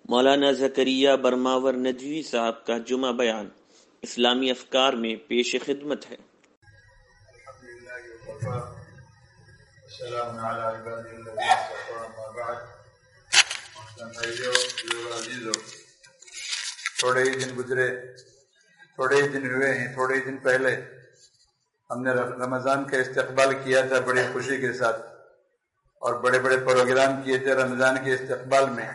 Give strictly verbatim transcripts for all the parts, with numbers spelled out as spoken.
مولانا زکریا برماور ندوی صاحب کا جمعہ بیان اسلامی افکار میں پیش خدمت ہے۔ تھوڑے ہی دن گزرے، تھوڑے ہی دن ہوئے ہیں، تھوڑے ہی دن پہلے ہم نے رمضان کا استقبال کیا تھا بڑی خوشی کے ساتھ، اور بڑے بڑے پروگرام کیے تھے رمضان کے استقبال میں۔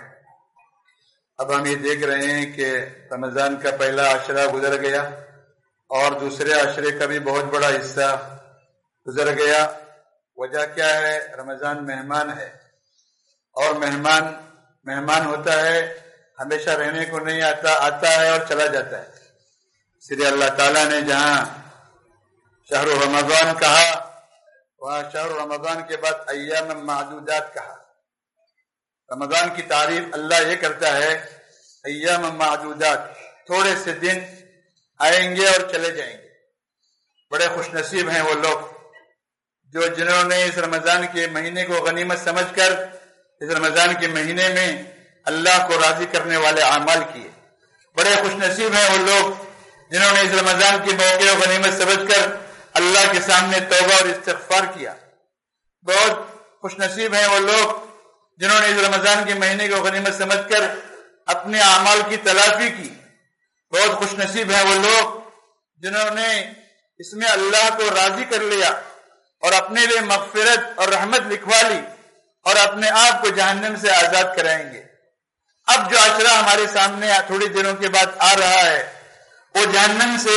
اب ہم یہ دیکھ رہے ہیں کہ رمضان کا پہلا عشرہ گزر گیا اور دوسرے عشرے کا بھی بہت بڑا حصہ گزر گیا۔ وجہ کیا ہے؟ رمضان مہمان ہے، اور مہمان مہمان ہوتا ہے، ہمیشہ رہنے کو نہیں آتا، آتا ہے اور چلا جاتا ہے۔ اس لیے اللہ تعالیٰ نے جہاں شہر رمضان کہا، وہاں شہر رمضان کے بعد ایام معدودات کہا۔ رمضان کی تعریف اللہ یہ کرتا ہے ایام معدودات، تھوڑے سے دن آئیں گے اور چلے جائیں گے۔ بڑے خوش نصیب ہیں وہ لوگ جو جنہوں نے اس رمضان کے مہینے کو غنیمت سمجھ کر اس رمضان کے مہینے میں اللہ کو راضی کرنے والے اعمال کیے۔ بڑے خوش نصیب ہیں وہ لوگ جنہوں نے اس رمضان کے موقع کو غنیمت سمجھ کر اللہ کے سامنے توبہ اور استغفار کیا۔ بہت خوش نصیب ہیں وہ لوگ جنہوں نے اس رمضان کے مہینے کو غنیمت سمجھ کر اپنے اعمال کی تلافی کی۔ بہت خوش نصیب ہیں وہ لوگ جنہوں نے اس میں اللہ کو راضی کر لیا اور اپنے لیے مغفرت اور رحمت لکھوا لی اور اپنے آپ کو جہنم سے آزاد کرائیں گے۔ اب جو عشرہ ہمارے سامنے تھوڑی دنوں کے بعد آ رہا ہے وہ جہنم سے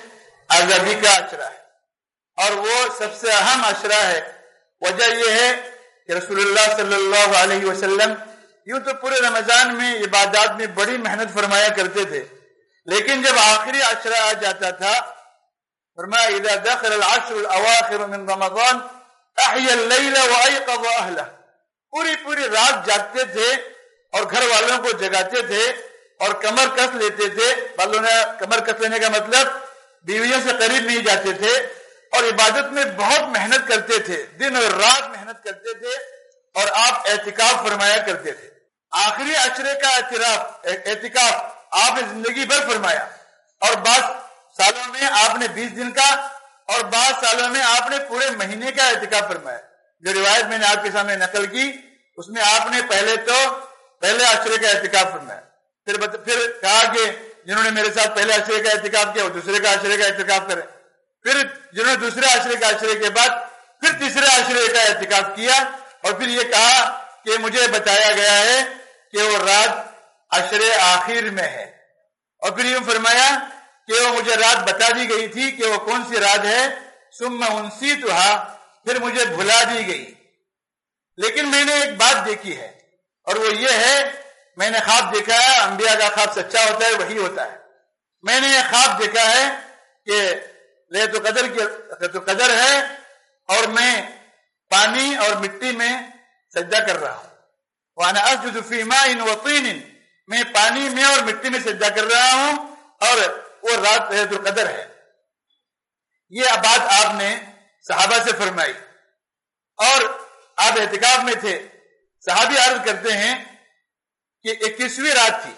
آزادی کا عشرہ ہے، اور وہ سب سے اہم عشرہ ہے۔ وجہ یہ ہے کہ رسول اللہ صلی اللہ علیہ وسلم یوں تو پورے رمضان میں عبادات میں بڑی محنت فرمایا کرتے تھے، لیکن جب آخری عشرہ آ جاتا تھا فرمایا اذا دخل العشر الاواخر من رمضان احیا اللیل وایقظ اہلہ، پوری پوری رات جاگتے تھے اور گھر والوں کو جگاتے تھے اور کمر کس لیتے تھے۔ والوں نے کمر کس لینے کا مطلب بیویوں سے قریب نہیں جاتے تھے، اور عبادت میں بہت محنت کرتے تھے، دن اور رات محنت کرتے تھے، اور آپ اعتکاف فرمایا کرتے تھے۔ آخری عشرے کا اعتراف اعتکاف آپ نے زندگی بھر فرمایا، اور بعض سالوں میں آپ نے بیس دن کا اور بعض سالوں میں آپ نے پورے مہینے کا اعتکاف فرمایا۔ جو روایت میں نے آپ کے سامنے نقل کی اس میں آپ نے پہلے تو پہلے عشرے کا اعتکاف فرمایا، پھر پھر کہا کہ جنہوں نے میرے ساتھ پہلے عشرے کا اعتکاف کیا وہ دوسرے کا عشرے کا اعتکاف کریں، پھر جنہوں نے دوسرے عشرے کا عشرے کے بعد پھر تیسرے عشرے کا اعتکاف کیا، اور پھر یہ کہا کہ مجھے بتایا گیا ہے کہ وہ رات عشرے آخر میں ہے، اور پھر یہ فرمایا کہ وہ مجھے رات بتا دی گئی تھی کہ وہ کون سی رات ہے، ثم انسیتھا، پھر مجھے بھلا دی گئی۔ لیکن میں نے ایک بات دیکھی ہے، اور وہ یہ ہے میں نے خواب دیکھا ہے، انبیاء کا خواب سچا ہوتا ہے، وہی ہوتا ہے۔ میں نے ایک خواب دیکھا ہے کہ لیلۃ القدر کی لیلۃ القدر ہے اور میں پانی اور مٹی میں سجدہ کر رہا ہوں، وانا اسجد فی ماء وطین، میں پانی میں اور مٹی میں سجدہ کر رہا ہوں، اور وہ رات لیلۃ القدر ہے۔ یہ بات آپ نے صحابہ سے فرمائی، اور آپ اعتکاف میں تھے۔ صحابی عرض کرتے ہیں کہ اکیسویں رات تھی،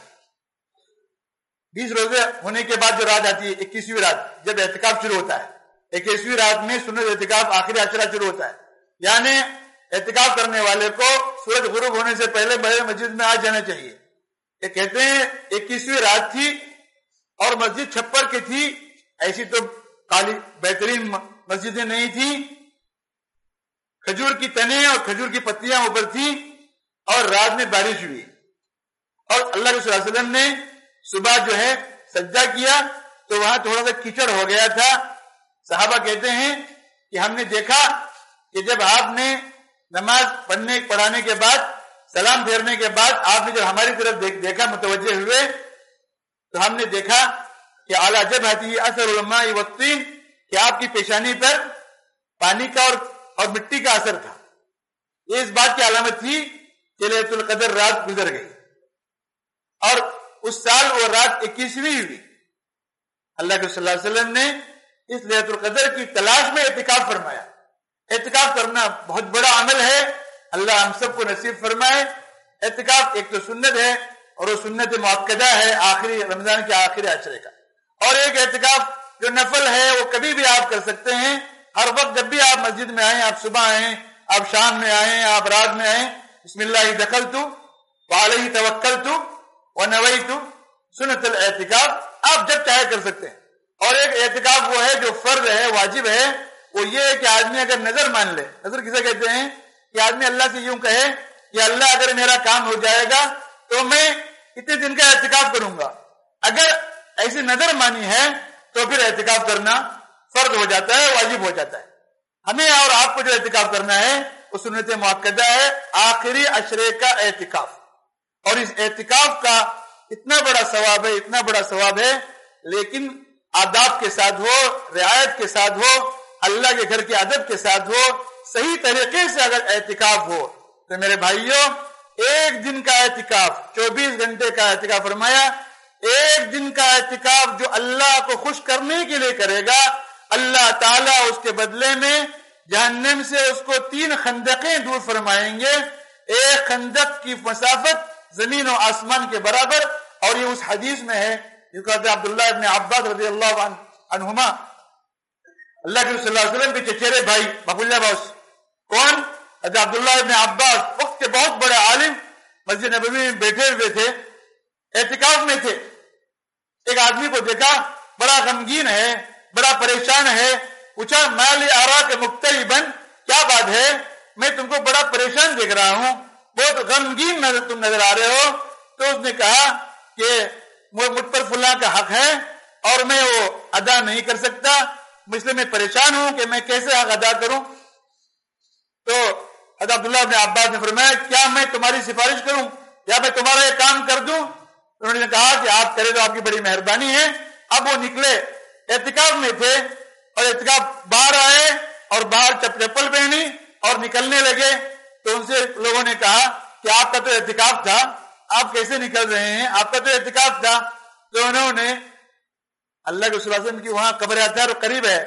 بیس روزے ہونے کے بعد جو رات آتی ہے اکیسویں رات، جب اعتکاف شروع ہوتا ہے، اکیسویں رات میں سنت اعتکاف آخری عشرہ شروع ہوتا ہے، یعنی اعتکاف کرنے والے کو سورج غروب ہونے سے پہلے بڑے مسجد میں آ جانا چاہیے۔ یہ کہتے ہیں اکیسویں رات تھی اور مسجد چھپر کی تھی، ایسی تو کالی بہترین مسجدیں نہیں تھی، کھجور کی تنے اور کھجور کی پتیاں اوپر تھی، اور رات میں بارش ہوئی، اور اللہ کے صلی اللہ علیہ وسلم نے صبح جو ہے سجدہ کیا تو وہاں تھوڑا سا کیچڑ ہو گیا تھا۔ صحابہ کہتے ہیں کہ ہم نے دیکھا کہ جب آپ نے نماز پڑھنے پڑھانے کے بعد سلام پھیرنے کے بعد آپ نے جب ہماری طرف دیکھ دیکھا متوجہ ہوئے تو ہم نے دیکھا کہ اعلیٰ جبہتہ اثر الماء والطین، کہ آپ کی پیشانی پر پانی کا اور اور مٹی کا اثر تھا۔ یہ اس بات کی علامت تھی کہ لیلۃ القدر رات گزر گئی، اور اس سال وہ رات اکیسویں ہوئی۔ اللہ کے صلی اللہ علیہ وسلم نے اس لیلۃ القدر کی تلاش میں اعتکاف فرمایا۔ اعتکاف کرنا بہت بڑا عمل ہے، اللہ ہم سب کو نصیب فرمائے۔ اعتکاف ایک تو سنت ہے اور وہ سنت مؤکدہ ہے آخری رمضان کے آخری عشرے کا. اور ایک اعتکاف جو نفل ہے وہ کبھی بھی آپ کر سکتے ہیں, ہر وقت جب بھی آپ مسجد میں آئیں, آپ صبح آئیں, آپ شام میں آئیں, آپ رات میں آئیں, بسم اللہ دخلت وعلیہ توکلت ونویت سنت الاعتکاف آپ جب چاہے کر سکتے ہیں. اور ایک اعتکاف وہ ہے جو فرض ہے, واجب ہے, وہ یہ ہے کہ آدمی اگر نظر مان لے. نظر کسے کہتے ہیں؟ کہ آدمی اللہ سے یوں کہے کہ اللہ اگر میرا کام ہو جائے گا تو میں اتنے دن کا اعتکاف کروں گا. اگر ایسی نظر مانی ہے تو پھر اعتکاف کرنا فرض ہو جاتا ہے, واجب ہو جاتا ہے. ہمیں اور آپ کو جو اعتکاف کرنا ہے وہ سنت مؤکدہ ہے آخری عشرے کا اعتکاف. اور اس اعتکاف کا اتنا بڑا ثواب ہے, اتنا بڑا ثواب ہے, لیکن آداب کے ساتھ ہو, رعایت کے ساتھ ہو, اللہ کے گھر کے ادب کے ساتھ ہو, صحیح طریقے سے اگر اعتکاف ہو تو میرے بھائیوں ایک دن کا اعتکاف, چوبیس گھنٹے کا اعتکاف فرمایا, ایک دن کا اعتکاف جو اللہ کو خوش کرنے کے لیے کرے گا, اللہ تعالیٰ اس کے بدلے میں جہنم سے اس کو تین خندقیں دور فرمائیں گے. ایک خندق کی مسافت زمین و آسمان کے برابر. اور یہ اس حدیث میں ہے جو کہتے ہیں عبداللہ ابن عباس رضی اللہ عنہما, اللہ کے صلی اللہ علیہ وسلم کے چچیرے بھائی بابولہ باس. کون؟ حضرت عبداللہ ابن عباس وقت کے بہت بڑے عالم, مسجد نبوی میں بیٹھے ہوئے تھے, اعتکاف میں تھے. ایک آدمی کو دیکھا بڑا غمگین ہے, بڑا پریشان ہے. پوچھا مالی آرا کے مکتئبن, کیا بات ہے, میں تم کو بڑا پریشان دیکھ رہا ہوں, بہت غمگین نظر تم نظر آ رہے ہو. تو اس نے کہا کہ مجھ پر فلاں کا حق ہے اور میں وہ ادا نہیں کر سکتا, اس لیے میں پریشان ہوں کہ میں کیسے حق ادا کروں. تو حضرت عبداللہ ابن عباس نے فرمایا کیا میں تمہاری سفارش کروں یا میں تمہارا یہ کام کر دوں؟ انہوں نے کہا کہ آپ کرے تو آپ کی بڑی مہربانی ہے. اب وہ نکلے, اعتکاف میں تھے اور اعتکاف باہر آئے اور باہر چپل پہنی اور نکلنے لگے. تو ان سے لوگوں نے کہا کہ آپ کا تو اعتکاف تھا, آپ کیسے نکل رہے ہیں, آپ کا تو اعتکاف تھا. تو انہوں نے اللہ کے صلی اللہ علیہ وسلم کی وہاں قبر اطہر قریب ہے,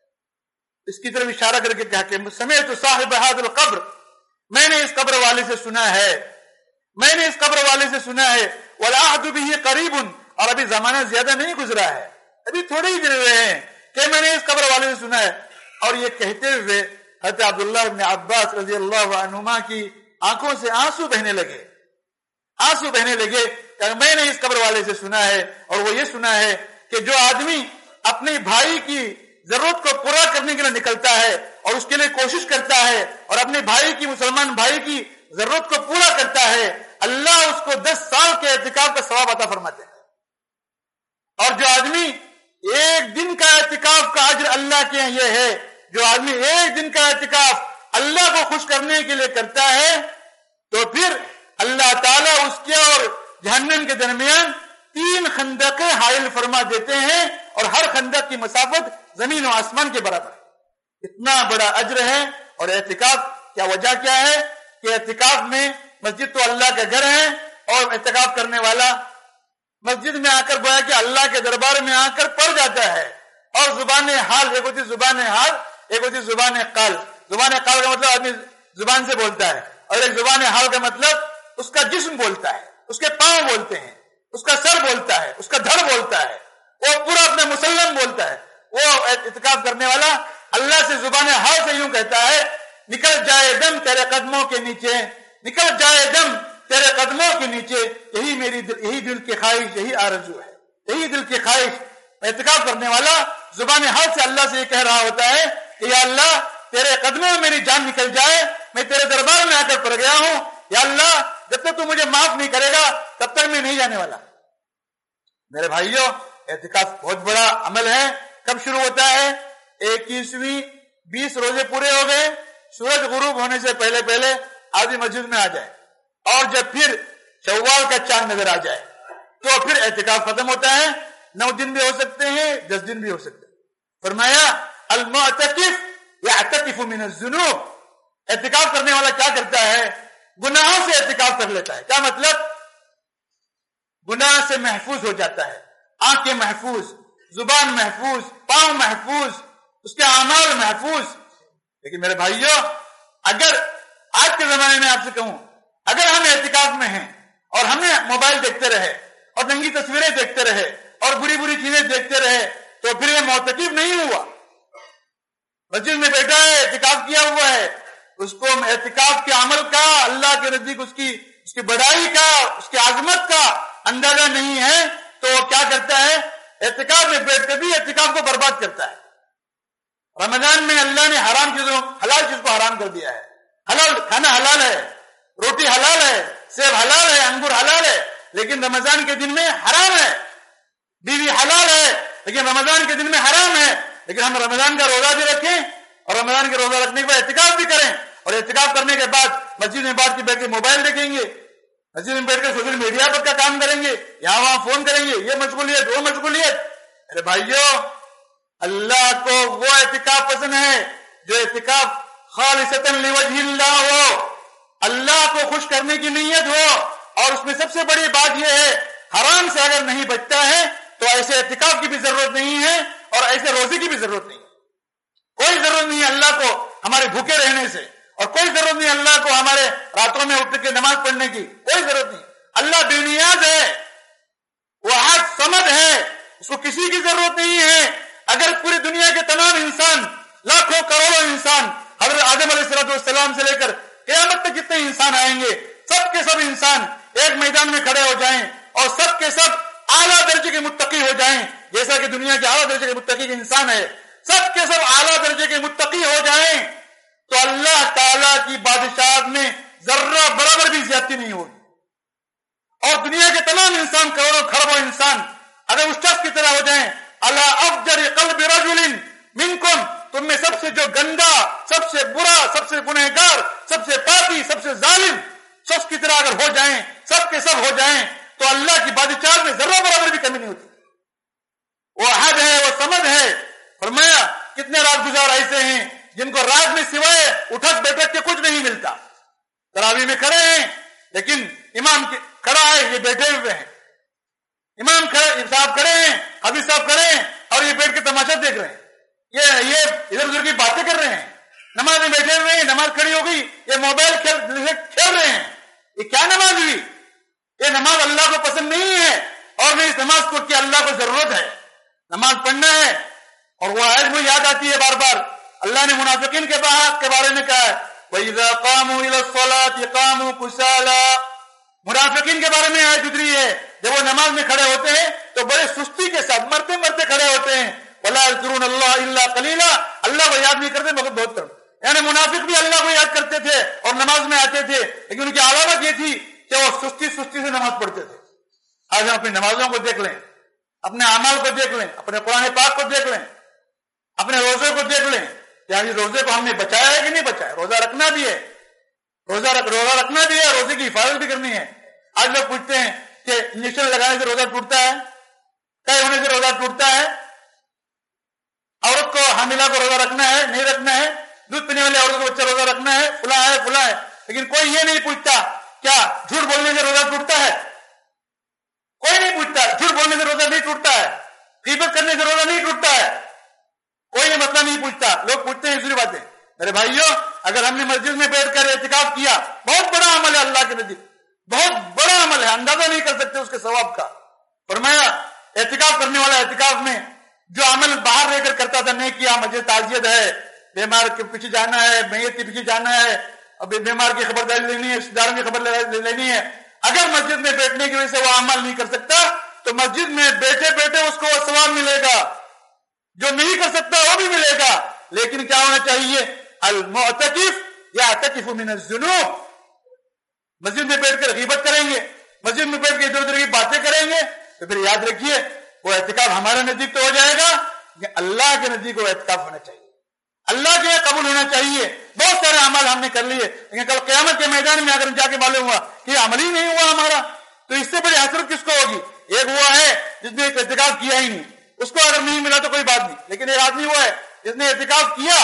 اس کی طرف اشارہ کر کے کہا کہ سمعت صاحب هذا القبر, میں نے اس قبر والے سے سنا ہے, میں نے اس قبر والے سے سنا ہے, والعهد به قریب, اور ابھی زمانہ زیادہ نہیں گزرا ہے, ابھی تھوڑے ہی دن ہوئے ہیں کہ میں نے اس قبر والے سے سنا ہے. اور یہ کہتے ہوئے حضرت عبداللہ ابن عباس رضی اللہ عنہما کی آنکھوں سے آنسو بہنے لگے, آنسو بہنے لگے کہ میں نے اس قبر والے سے سنا ہے. اور وہ یہ سنا ہے کہ جو آدمی اپنے بھائی کی ضرورت کو پورا کرنے کے لیے نکلتا ہے اور اس کے لیے کوشش کرتا ہے اور اپنے بھائی کی, مسلمان بھائی کی ضرورت کو پورا کرتا ہے, اللہ اس کو دس سال کے اعتکاف کا ثواب عطا فرماتے ہیں. اور جو آدمی ایک دن کا اعتکاف کا اجر اللہ کے یہاں یہ ہے, جو آدمی ایک دن کا اعتکاف اللہ کو خوش کرنے کے لیے کرتا ہے تو پھر اللہ تعالیٰ اس کے اور جہنم کے درمیان تین خندقیں حائل فرما دیتے ہیں اور ہر خندق کی مسافت زمین و آسمان کے برابر. اتنا بڑا اجر ہے. اور اعتکاف کیا وجہ کیا ہے کہ اعتکاف میں مسجد تو اللہ کا گھر ہے اور اعتکاف کرنے والا مسجد میں آ کر گویا کہ اللہ کے دربار میں آ کر پڑ جاتا ہے. اور زبان حال, ایک ہوتی زبان حال, ایک ہوتی زبان قال. زبان قال کا مطلب آدمی زبان سے بولتا ہے, اور ایک زبان حال کا مطلب اس کا جسم بولتا ہے, اس کے پاؤں بولتے ہیں, اس کا سر بولتا ہے, اس کا دھڑ بولتا ہے, وہ پورا اپنے مسلم بولتا ہے. وہ اعتکاف کرنے والا اللہ سے زبان حال سے یوں کہتا ہے نکل جائے دم تیرے قدموں کے نیچے, نکل جائے دم تیرے قدموں کے نیچے, یہی میری دل, یہی دل کی خواہش, یہی آرزو ہے, یہی دل کی خواہش. اعتکاف کرنے والا زبان حال سے اللہ سے یہ کہہ رہا ہوتا ہے کہ یا اللہ تیرے قدموں میں میری جان نکل جائے, میں تیرے دربار میں آ کر پڑ گیا ہوں, یا اللہ جب تک تو مجھے معاف نہیں کرے گا تب تک میں نہیں جانے والا. میرے بھائیوں اعتکاف بہت بڑا عمل ہے. کب شروع ہوتا ہے؟ اکیسویں بیس روزے پورے ہو گئے, سورج غروب ہونے سے پہلے پہلے آدمی مسجد میں آ جائے, اور جب پھر شوال کا چاند نظر آ جائے تو پھر اعتکاف ختم ہوتا ہے. نو دن بھی ہو سکتے ہیں, دس دن بھی ہو سکتے ہیں. فرمایا المعتکف یعتکف من الذنوب, اعتکاف کرنے والا کیا کرتا ہے؟ گناہوں سے اعتکاف کر لیتا ہے. کیا مطلب؟ گناہ سے محفوظ ہو جاتا ہے, آنکھیں محفوظ, زبان محفوظ, پاؤں محفوظ, اس کے اعمال محفوظ. لیکن میرے بھائیوں اگر آج کے زمانے میں آپ سے کہوں اگر ہم اعتکاف میں ہیں اور ہمیں موبائل دیکھتے رہے اور ننگی تصویریں دیکھتے رہے اور بری بری چیزیں دیکھتے رہے تو پھر یہ معتکف نہیں ہوا. مسجد میں بیٹھا ہے، اعتکاف کیا ہوا ہے، اس کو اعتکاف کے عمل کا، اللہ کے نزدیک اس کی اس کی بڑائی کا، اس کی عظمت کا اندازہ نہیں ہے، تو وہ کیا کرتا ہے؟ اعتکاف میں بیٹھ کر بھی اعتکاف کو برباد کرتا ہے. رمضان میں اللہ نے حرام چیزوں حلال چیز کو حرام کر دیا ہے. حلال کھانا حلال ہے، روٹی حلال ہے، سیب حلال ہے، انگور حلال ہے، لیکن رمضان کے دن میں حرام ہے. بیوی حلال ہے لیکن رمضان کے دن میں حرام ہے. لیکن ہم رمضان کا روزہ بھی رکھیں اور رمضان کے روزہ رکھنے کے بعد اعتکاف بھی کریں، اور اعتکاف کرنے کے بعد مسجد میں بیٹھ کے بیٹھ کے موبائل دیکھیں گے، مسجد میں بیٹھ کے سوشل میڈیا پر کا کام کریں گے، یہاں وہاں فون کریں گے، یہ مشغولیت وہ مشغولیت. ارے بھائیو، اللہ کو وہ اعتکاف پسند ہے جو اعتکاف خالصتاً لوجہ اللہ ہو، اللہ کو خوش کرنے کی نیت ہو. اور اس میں سب سے بڑی بات یہ ہے، حرام سے اگر نہیں بچتا ہے تو ایسے اعتکاف کی بھی ضرورت نہیں ہے اور ایسے روزے کی بھی ضرورت نہیں ہے. کوئی ضرورت نہیں ہے اللہ کو ہمارے بھوکے رہنے سے، اور کوئی ضرورت نہیں اللہ کو ہمارے راتوں میں اٹھ کے نماز پڑھنے کی، کوئی ضرورت نہیں. اللہ بے نیاز ہے، وہ احد صمد ہے، اس کو کسی کی ضرورت نہیں ہے. اگر پوری دنیا کے تمام انسان، لاکھوں کروڑوں انسان، حضرت آدم علیہ السلام سے لے کر قیامت تک جتنے انسان آئیں گے، سب کے سب انسان ایک میدان میں کھڑے ہو جائیں اور سب کے سب اعلیٰ درجے کے متقی ہو جائیں، جیسا کہ دنیا کے اعلیٰ درجے کے متقی کے انسان ہے، سب کے سب اعلیٰ درجے کے متقی ہو جائیں، تو اللہ تعالیٰ کی بادشاہت میں ذرہ برابر بھی زیادتی نہیں ہوگی. اور دنیا کے تمام انسان، کروڑوں کھربوں انسان اگر اس شخص کی طرح ہو جائیں، الا افجر قلب رجل منکم، تم میں سب سے جو گندا، سب سے برا، سب سے گنہگار، سب سے پاپی، سب سے ظالم شخص کی طرح اگر ہو جائیں، سب کے سب ہو جائیں، تو اللہ کی بادشاہت میں ذرہ برابر بھی کمی نہیں ہوتی. وہ احد ہے، وہ صمد ہے. فرمایا کتنے رات گزار ایسے ہیں جن کو رات میں سوائے اٹھک بیٹھک کے کچھ نہیں ملتا. تراویح میں کھڑے ہیں لیکن امام کھڑا ہے، یہ بیٹھے ہوئے ہیں. امام صاحب کھڑے ہیں، حافظ صاحب کھڑے ہیں اور یہ بیٹھ کے تماشا دیکھ رہے ہیں، یہ یہ ادھر ادھر کی باتیں کر رہے ہیں. نماز میں بیٹھے ہوئے ہیں، نماز کھڑی ہو گئی، یہ موبائل کھیل کھیل رہے ہیں. یہ کیا نماز ہوئی؟ یہ نماز اللہ کو پسند نہیں ہے، اور میں اس نماز کو کہ اللہ کو ضرورت ہے، نماز پڑھنا ہے. اور وہ آیت مجھے یاد آتی ہے بار بار، اللہ نے منافقین کے کے بارے میں کہا ہے وَإِذَا قَامُوا إِلَى الصَّلَاةِ قَامُوا كُسَالَىٰ. منافقین کے بارے میں آیت اتری ہے، جب وہ نماز میں کھڑے ہوتے ہیں تو بڑے سستی کے ساتھ مرتے مرتے کھڑے ہوتے ہیں. وَلَا يَذْكُرُونَ اللَّهَ إِلَّا قَلِيلًا، اللہ کو یاد نہیں کرتے مگر بہت کم. یعنی منافق بھی اللہ کو یاد کرتے تھے اور نماز میں آتے تھے، لیکن ان کی علامت یہ تھی کہ وہ سستی سستی سے نماز پڑھتے تھے. آج ہم اپنی نمازوں کو دیکھ لیں، اپنے اعمال کو دیکھ لیں، اپنے قرآن پاک کو دیکھ لیں، اپنے روزے کو دیکھ لیں. کیا یہ روزے کو ہم نے بچایا ہے کہ نہیں بچایا؟ روزہ رکھنا بھی ہے، روزہ رکھ روزہ رکھنا بھی ہے، روزے کی حفاظت بھی کرنی ہے. آج لوگ پوچھتے ہیں کہ انجیکشن لگانے سے روزہ ٹوٹتا ہے، طے ہونے سے روزہ ٹوٹتا ہے، عورت کو حاملہ کو روزہ رکھنا ہے نہیں رکھنا ہے، دودھ پینے والی عورت کو بچہ روزہ رکھنا ہے، فلاں ہے فلاں ہے. لیکن کوئی یہ نہیں پوچھتا کیا جھوٹ بولنے سے روزہ ٹوٹتا ہے؟ کوئی نہیں پوچھتا. جھوٹ بولنے سے روزہ نہیں ٹوٹتا ہے، غیبت کرنے سے روزہ نہیں ٹوٹتا ہے، کوئی یہ مسئلہ نہیں پوچھتا. لوگ پوچھتے ہیں دوسری باتیں. میرے بھائیوں، اگر ہم نے مسجد میں بیٹھ کر اعتکاف کیا، بہت بڑا عمل ہے اللہ کے نزدیک، بہت بڑا عمل ہے، اندازہ نہیں کر سکتے اس کے ثواب کا. فرمایا اعتکاف کرنے والا اعتکاف میں جو عمل باہر رہ کر کرتا تھا، نہیں کیا، مسجد تعزیت ہے، بیمار کے پیچھے جانا ہے، میت کے پیچھے جانا ہے، اب بیمار کی خبرداری لینی ہے، رشتے داروں کی خبر لینی ہے، اگر مسجد میں بیٹھنے کی وجہ سے وہ عمل نہیں کر سکتا تو مسجد میں بیٹھے بیٹھے اس کو ثواب ملے گا، جو نہیں کر سکتا وہ بھی ملے گا. لیکن کیا ہونا چاہیے؟ المعتکف یعتکف من الذنوب. مسجد میں بیٹھ کر غیبت کریں گے، مسجد میں بیٹھ کے ادھر ادھر کی باتیں کریں گے، تو پھر یاد رکھیے وہ اعتکاف ہمارے نزدیک تو ہو جائے گا، لیکن اللہ کے نزدیک وہ اعتکاف ہونا چاہیے، اللہ کے قبول ہونا چاہیے. بہت سارے عمل ہم نے کر لیے، لیکن کل قیامت کے میدان میں اگر جا کے معلوم ہوا کہ یہ عمل ہی نہیں ہوا ہمارا، تو اس سے بڑی حسرت کس کو ہوگی؟ ایک وہ ہے جس نے اعتکاف کیا ہی نہیں، اس کو اگر نہیں ملا تو کوئی بات نہیں، لیکن ایک آدمی وہ ہے جس نے اعتکاف کیا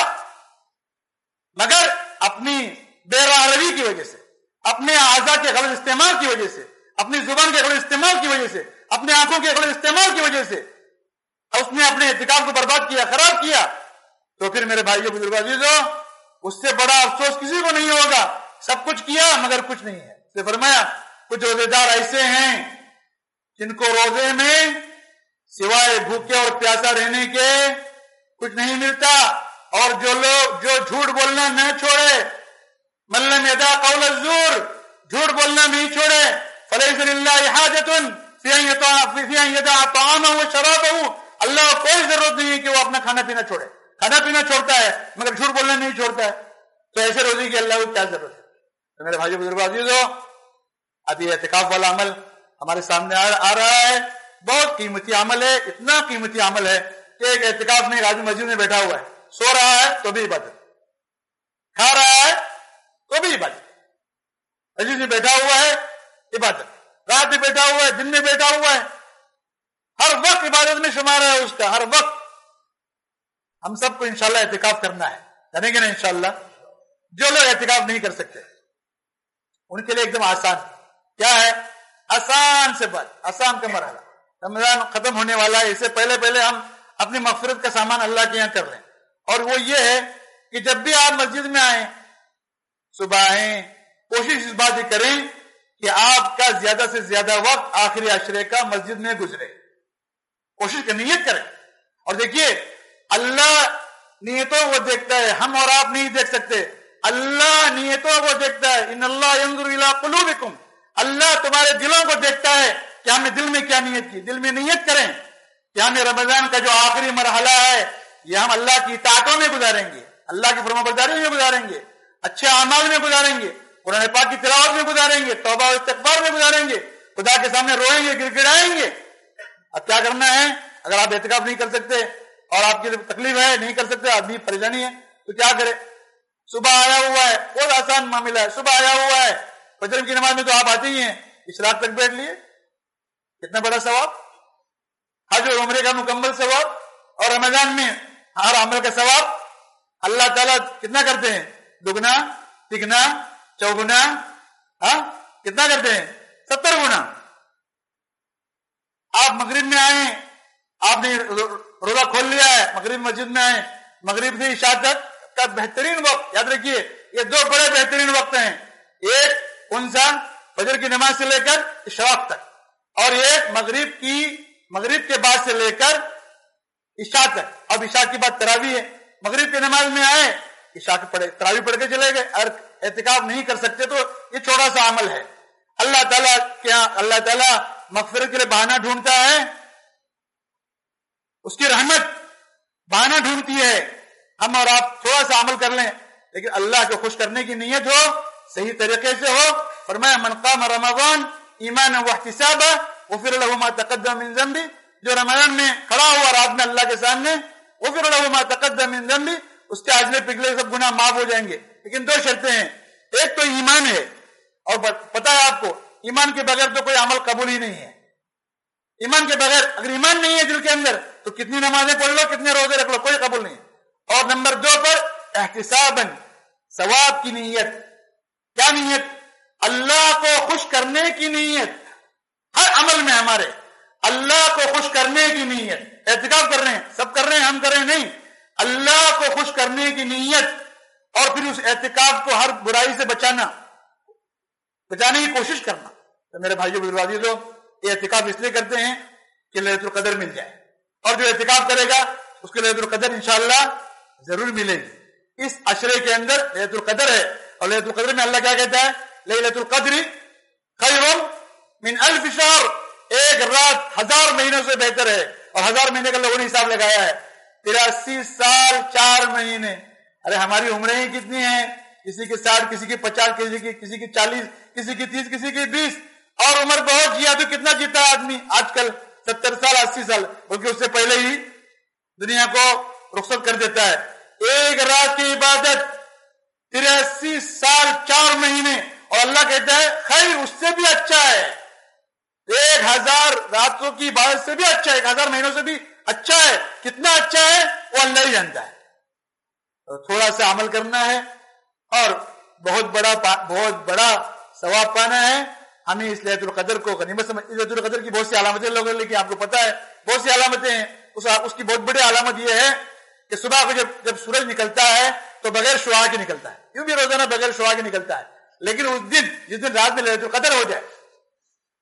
مگر اپنی بے راہ روی کی وجہ سے، اپنے اعضاء کے غلط استعمال کی وجہ سے، اپنی زبان کے غلط استعمال کی وجہ سے، اپنے آنکھوں کے غلط استعمال کی وجہ سے اس نے اپنے اعتکاف کو برباد کیا، خراب کیا. تو پھر میرے بھائیوں بزرگوں عزیزوں، اس سے بڑا افسوس کسی کو نہیں ہوگا. سب کچھ کیا مگر کچھ نہیں ہے. سے فرمایا کچھ روزے دار ایسے ہیں جن کو روزے میں سوائے بھوکے اور پیاسا رہنے کے کچھ نہیں ملتا، اور جو لوگ جو جھوٹ بولنا نہ چھوڑے، من لم یدع قول الزور، جھوٹ بولنا نہیں چھوڑے، فلیس للہ حاجۃ فی ان یدع طعامہ وشرابہ، اللہ کو کوئی ضرورت نہیں ہے کہ وہ اپنا کھانا پینا چھوڑے، کھانا پینا چھوڑتا ہے مگر جھوٹ بولنا نہیں چھوڑتا ہے، تو ایسے روزے کی اللہ کو کیا ضرورت ہے؟ تو میرے بھائیو بزرگو عزیزو، اب یہ اعتکاف والا عمل ہمارے سامنے آ رہا ہے، بہت قیمتی عمل ہے، اتنا قیمتی عمل ہے کہ ایک اعتکاف میں ایک آدمی مسجد میں بیٹھا ہوا ہے، سو رہا ہے تو بھی عبادت، کھا رہا ہے تو بھی عبادت، مسجد میں بیٹھا ہوا ہے عبادت، رات میں بیٹھا ہوا ہے، دن میں بیٹھا ہوا ہے، ہر وقت عبادت میں شمار ہے اس کا، ہر وقت۔ ہم سب کو انشاءاللہ اعتکاف کرنا ہے، کریں گے نا انشاءاللہ؟ جو لوگ اعتکاف نہیں کر سکتے ان کے لیے ایک دم آسان، کیا ہے؟ آسان سے بات، آسان کا مرحلہ، رمضان ختم ہونے والا ہے، اس سے پہلے پہلے ہم اپنی مغفرت کا سامان اللہ کے یہاں کر رہے ہیں، اور وہ یہ ہے کہ جب بھی آپ مسجد میں آئیں، صبح آئیں، کوشش اس بات یہ کریں کہ آپ کا زیادہ سے زیادہ وقت آخری عشرے کا مسجد میں گزرے، کوشش کی نیت کریں۔ اور دیکھیے اللہ نیتوں کو دیکھتا ہے، ہم اور آپ نہیں دیکھ سکتے، اللہ نیتوں کو دیکھتا ہے، ان اللہ ينظر الى قلوبکم، اللہ تمہارے دلوں کو دیکھتا ہے کہ ہم نے دل میں کیا نیت کی۔ دل میں نیت کریں کہ ہمیں رمضان کا جو آخری مرحلہ ہے یہ ہم اللہ کی اطاعتوں میں گزاریں گے، اللہ کی فرما برداری میں گزاریں گے، اچھے اعمال میں گزاریں گے، قرآن پاک کی تلاوت میں گزاریں گے، توبہ و استغفار میں گزاریں گے، خدا کے سامنے روئیں گے، گر گڑائیں گے۔ اب کیا کرنا ہے؟ اگر آپ اعتکاف نہیں کر سکتے اور آپ کی تکلیف ہے، نہیں کر سکتے، آدمی پریشانی ہے، تو کیا کرے؟ صبح آیا ہوا ہے، بہت آسان معاملہ ہے، صبح آیا ہوا ہے، فجر کی نماز میں تو آپ آتے ہی ہیں، اشراق تک بیٹھ لیے، کتنا بڑا ثواب، حج اور عمرے کا مکمل ثواب، اور رمضان میں ہر عمل کا ثواب اللہ تعالیٰ کتنا کرتے ہیں؟ دگنا، تگنا، چوگنا، ہاں کتنا کرتے ہیں؟ ستر گنا۔ آپ مغرب میں آئے، آپ نے روزہ کھول لیا ہے، مغرب مسجد میں آئے، مغرب سے عشاء تک کا بہترین وقت، یاد رکھیے یہ دو بڑے بہترین وقت ہیں، ایک کون سا؟ فجر کی نماز سے لے کر اشراق تک، اور ایک مغرب کی مغرب کے بعد سے لے کر عشاء تک۔ اب عشاء کی بات تراویح ہے، مغرب کی نماز میں آئے، عشاء کے پڑھے، تراویح پڑھ کے چلے گئے، اور اعتکاف نہیں کر سکتے تو یہ چھوٹا سا عمل ہے۔ اللہ تعالیٰ کیا اللہ تعالیٰ مغفرت کے لیے بہانہ ڈھونڈتا ہے، اس کی رحمت بہانہ ڈھونڈتی ہے، ہم اور آپ تھوڑا سا عمل کر لیں لیکن اللہ کو خوش کرنے کی نیت ہو، صحیح طریقے سے ہو۔ فرمایا من قام رمضان ایمانا واحتسابا غفر له ما تقدم من ذنبه، جو رمضان میں کھڑا ہوا رات میں اللہ کے سامنے، غفر له ما تقدم من ذنبه، اس کے اجلے پگلے سب گناہ معاف ہو جائیں گے، لیکن دو شرطیں ہیں، ایک تو ایمان ہے، اور پتا ہے آپ کو ایمان کے بغیر تو کوئی عمل قبول ہی نہیں ہے، ایمان کے بغیر اگر ایمان نہیں ہے دل کے اندر تو کتنی نمازیں پڑھ لو، کتنے روزے رکھ لو، کوئی قبول نہیں۔ اور نمبر دو پر احتساباً، ثواب کی نیت، کیا نیت؟ اللہ کو خوش کرنے کی نیت، ہر عمل میں ہمارے اللہ کو خوش کرنے کی نیت، اعتکاف کر رہے ہیں، سب کر رہے ہیں، ہم کر رہے ہیں نہیں، اللہ کو خوش کرنے کی نیت، اور پھر اس اعتکاف کو ہر برائی سے بچانا بچانے کی کوشش کرنا۔ تو میرے بھائیو بزرگوں، یہ اعتکاف اس لیے کرتے ہیں کہ لیلۃ القدر مل جائے، اور جو اعتکاف کرے گا اس کو لیلۃ القدر انشاءاللہ ضرور ملے گی۔ اس عشرے کے اندر لیلۃ القدر ہے، اور لیلۃ القدر میں اللہ کیا کہتا ہے؟ لیلۃ القدر خیر من الف شہر، ایک رات ہزار مہینوں سے بہتر ہے، اور ہزار مہینے کا لوگوں نے حساب لگایا ہے، تراسی سال چار مہینے۔ ارے ہماری عمریں ہی کتنی ہیں؟ کسی کی ساٹھ، کسی کی پچاس، کسی کی کسی کی چالیس، کسی کی تیس، کسی کی بیس، اور عمر بہت جیا تو کتنا جیتا ہے آدمی آج کل؟ ستر سال، اسی سال، بلکہ اس سے پہلے ہی دنیا کو رخصت کر دیتا ہے۔ ایک رات کی عبادت تراسی سال چار مہینے، اور اللہ کہتا ہے خیر اس سے بھی اچھا ہے، ایک ہزار راتوں کی عبادت سے بھی اچھا ہے، ایک ہزار مہینوں سے بھی اچھا ہے۔ کتنا اچھا ہے وہ اللہ ہی جانتا ہے۔ تھوڑا سا عمل کرنا ہے اور بہت بڑا بہت بڑا ثواب پانا ہے۔ ہمیں اس لیلۃ القدر کو غنیمت سمجھ، لیلۃ القدر کی بہت سی علامتیں لوگوں لیکن آپ کو پتا ہے بہت سی علامتیں ہیں، اس اس کی بہت بڑی علامت یہ ہے کہ صبح کو جب جب سورج نکلتا ہے تو بغیر شعاع کے نکلتا ہے، کیوں بھی روزانہ بغیر شعاع کے نکلتا ہے، لیکن اس دن جس دن رات میں لیلۃ القدر ہو جائے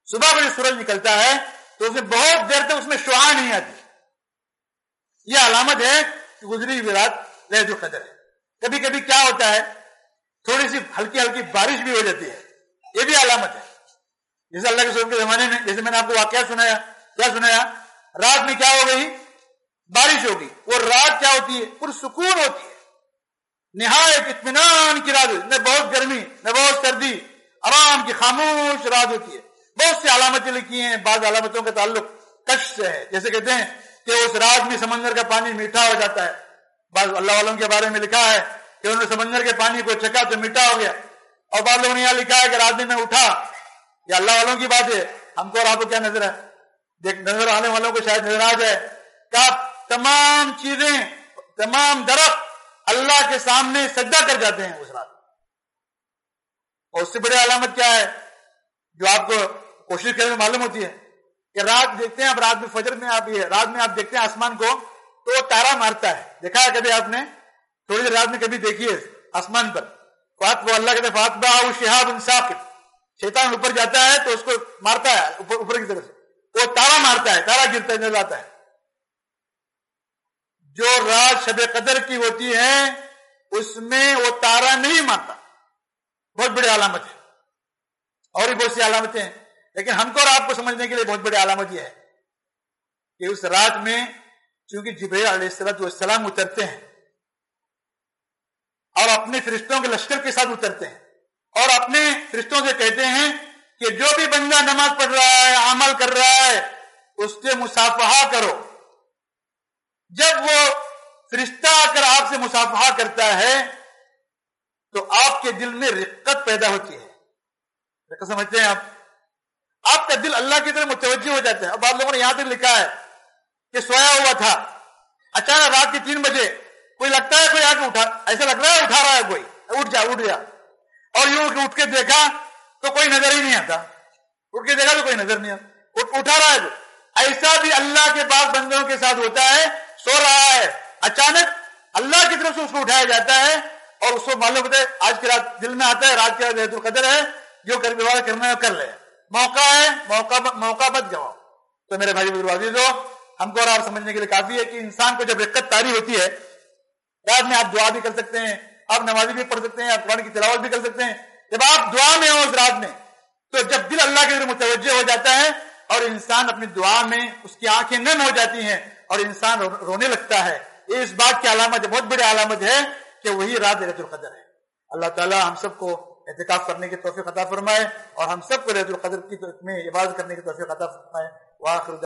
صبح کو جو سورج نکلتا ہے تو اس میں بہت دیر تک اس میں شعاع نہیں آتی. یہ علامت ہے کہ گزری ہوئی رات لیلۃ القدر ہے. کبھی کبھی کیا ہوتا ہے تھوڑی سی ہلکی ہلکی بارش بھی ہو جاتی ہے, یہ بھی علامت ہے. جیسے اللہ کے رسول کے زمانے میں, جیسے میں نے آپ کو واقعہ سنایا, کیا سنایا, رات میں کیا ہو گئی, بارش ہوگی. وہ رات کیا ہوتی ہے, پرسکون ہوتی ہے, نہایت اطمینان کی رات, نہ بہت گرمی نہ بہت سردی, آرام کی خاموش رات ہوتی ہے. بہت سی علامتیں لکھی ہیں. بعض علامتوں کا تعلق کشف سے ہے, جیسے کہتے ہیں کہ اس رات میں سمندر کا پانی میٹھا ہو جاتا ہے. بعض اللہ والوں کے بارے میں لکھا ہے کہ انہوں نے سمندر کے پانی کو چکھا تو میٹھا ہو گیا. اور بعض لوگوں نے یہاں لکھا ہے کہ رات میں اٹھا, یہ اللہ والوں کی بات ہے, ہم کو اور آپ کو کیا نظر ہے, دیکھ نظر آنے والوں کو شاید نظر آ جائے کہ تمام چیزیں, تمام درخت اللہ کے سامنے سجدہ کر جاتے ہیں اس رات. اور اس سے بڑی علامت کیا ہے جو آپ کو کوشش کرنے میں معلوم ہوتی ہے کہ رات دیکھتے ہیں آپ, رات میں فجر میں آپ یہ رات میں آپ دیکھتے ہیں آسمان کو تو وہ تارا مارتا ہے. دیکھا ہے کبھی آپ نے, تھوڑی دیر رات میں کبھی دیکھیے آسمان پر, وہ اللہ کہتے ہیں فاتبعہ شہاب ثاقب, شیطان اوپر جاتا ہے تو اس کو مارتا ہے اوپر, اوپر کی طرف سے, وہ تارا مارتا ہے, تارا گرتا ہے, نظر آتا ہے. جو رات شب قدر کی ہوتی ہے اس میں وہ تارا نہیں مارتا. بہت بڑی علامت ہے. اور بھی بہت سی علامتیں ہیں, لیکن ہم کو اور آپ کو سمجھنے کے لیے بہت بڑی علامت یہ ہے کہ اس رات میں چونکہ جبرائیل علیہ السلام اترتے ہیں اور اپنے فرشتوں کے لشکر کے ساتھ اترتے ہیں اور اپنے فرشتوں سے کہتے ہیں کہ جو بھی بندہ نماز پڑھ رہا ہے, عمل کر رہا ہے, اس سے مصافحہ کرو. جب وہ فرشتہ آ کر آپ سے مصافحہ کرتا ہے تو آپ کے دل میں رقت پیدا ہوتی ہے. رقت سمجھتے ہیں آپ, آپ کا دل اللہ کی طرف متوجہ ہو جاتا ہے. اور بعض لوگوں نے یہاں تک لکھا ہے کہ سویا ہوا تھا, اچانک رات کے تین بجے کوئی لگتا ہے کوئی آ کے اٹھا, ایسا لگ رہا ہے اٹھا رہا ہے کوئی, اٹھ جا اٹھ جا, اور یوں اٹھ کے دیکھا تو کوئی نظر ہی نہیں آتا, اٹھ کے دیکھا تو کوئی نظر نہیں آتا, اٹھا رہا ہے. ایسا بھی اللہ کے پاس بندوں کے ساتھ ہوتا ہے, سو رہا ہے, اچانک اللہ کی طرف سے اس کو اٹھایا جاتا ہے اور اس کو معلوم ہوتا ہے آج کی رات دل میں آتا ہے رات کی رات لیلۃ القدر ہے, جو کر کے کرنا ہے کر لے, موقع ہے, موقع موقع مت گواؤ. تو میرے بھائی بزرگ عزیزو, ہم کو اور آپ سمجھنے کے لیے کافی ہے کہ انسان کو جب رقت طاری ہوتی ہے, رات میں آپ دعا بھی کر سکتے ہیں, آپ نمازی بھی پڑھ سکتے ہیں, آپ قرآن کی تلاوت بھی کر سکتے ہیں. جب آپ دعا میں ہو اس رات میں تو جب دل اللہ کی طرف متوجہ ہو جاتا ہے اور انسان اپنی دعا میں اس کی آنکھیں نم ہو جاتی ہیں اور انسان رونے لگتا ہے, یہ اس بات کی علامت ہے, بہت بڑی علامت ہے کہ وہی رات لیلۃ القدر ہے. اللہ تعالی ہم سب کو اعتکاف کرنے کی توفیق عطا فرمائے اور ہم سب کو لیلۃ القدر کی میں عبادت کرنے کی توفیق عطا فرمائے. وآخر